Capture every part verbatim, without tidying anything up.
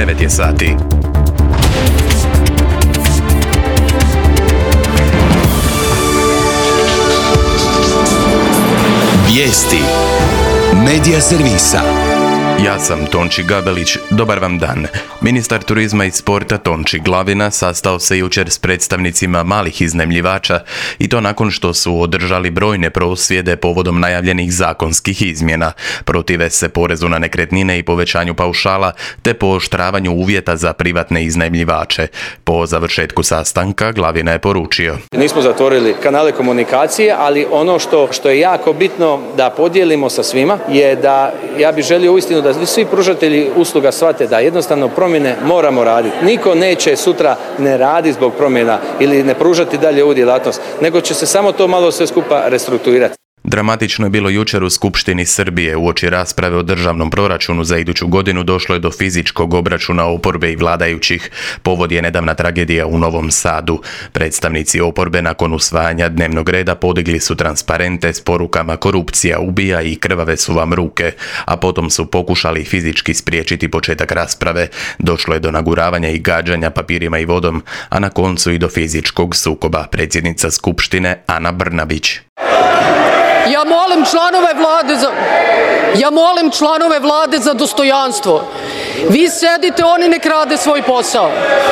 devet je sati. Vijesti Medija servisa. Ja sam Tonči Gabelić, dobar vam dan. Ministar turizma i sporta Tonči Glavina sastao se jučer s predstavnicima malih iznajmljivača i to nakon što su održali brojne prosvjede povodom najavljenih zakonskih izmjena. Protive se porezu na nekretnine i povećanju paušala te pooštravanju uvjeta za privatne iznajmljivače. Po završetku sastanka Glavina je poručio: Nismo zatvorili kanale komunikacije, ali ono što, što je jako bitno da podijelimo sa svima je da ja bih želio uistinu da svi pružatelji usluga shvate da jednostavno promjene moramo raditi. Niko neće sutra ne radi zbog promjena ili ne pružati dalje ovu djelatnost, nego će se samo to malo sve skupa restrukturirati. Dramatično je bilo jučer u Skupštini Srbije. Uoči rasprave o državnom proračunu za iduću godinu došlo je do fizičkog obračuna oporbe i vladajućih. Povod je nedavna tragedija u Novom Sadu. Predstavnici oporbe nakon usvajanja dnevnog reda podigli su transparente s porukama korupcija ubija i krvave su vam ruke, a potom su pokušali fizički spriječiti početak rasprave. Došlo je do naguravanja i gađanja papirima i vodom, a na koncu i do fizičkog sukoba. Predsjednica Skupštine Ana Brnabić: Ja molim članove vlade za Ja molim članove vlade za dostojanstvo. Vi sedite, oni nek rade svoj posao.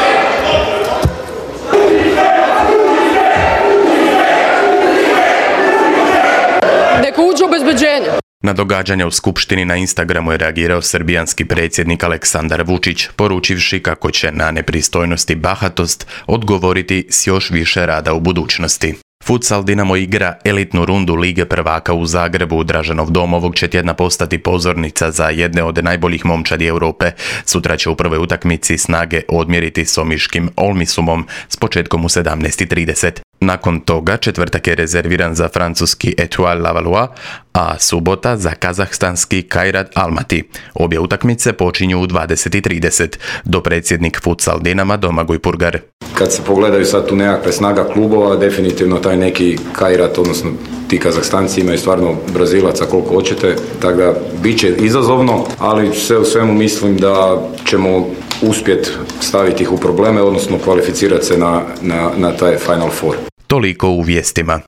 Neka uđe obezbeđenje. Na događanja u Skupštini na Instagramu je reagirao srbijanski predsjednik Aleksandar Vučić, poručivši kako će na nepristojnost i bahatost odgovoriti s još više rada u budućnosti. Futsal Dinamo igra elitnu rundu Lige prvaka u Zagrebu. Draženov dom ovog će tjedna postati pozornica za jedne od najboljih momčadi Europe. Sutra će u prvoj utakmici snage odmjeriti s omiškim Olmisumom s početkom u sedamnaest i trideset. Nakon toga četvrtak je rezerviran za francuski Etoile Lavallois, a subota za kazahstanski Kairat Almaty. Obje utakmice počinju u dvadeset i trideset. Dopredsjednik Futsal Dinama Domagoj Purgar: Kad se pogledaju sad tu nekakve snaga klubova, definitivno taj neki Kairat, odnosno ti Kazahstanci imaju stvarno Brazilaca koliko hoćete, tako da bit će izazovno, ali sve u svemu mislim da ćemo uspjeti staviti ih u probleme, odnosno kvalificirati se na, na, na taj Final Four. Toliko u vijestima.